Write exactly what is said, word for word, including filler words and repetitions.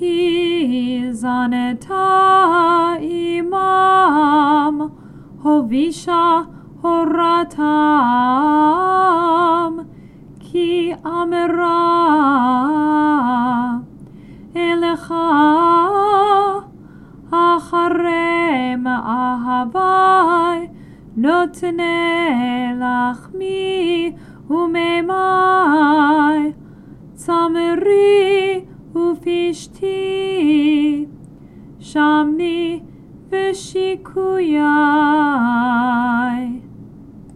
כי זנתה עמם, הובישה הורתם, כי אמרה אליך אחרי מאהבי, נותני לחמי ומימי, צמרי ופשתי, שמני ושיקויי.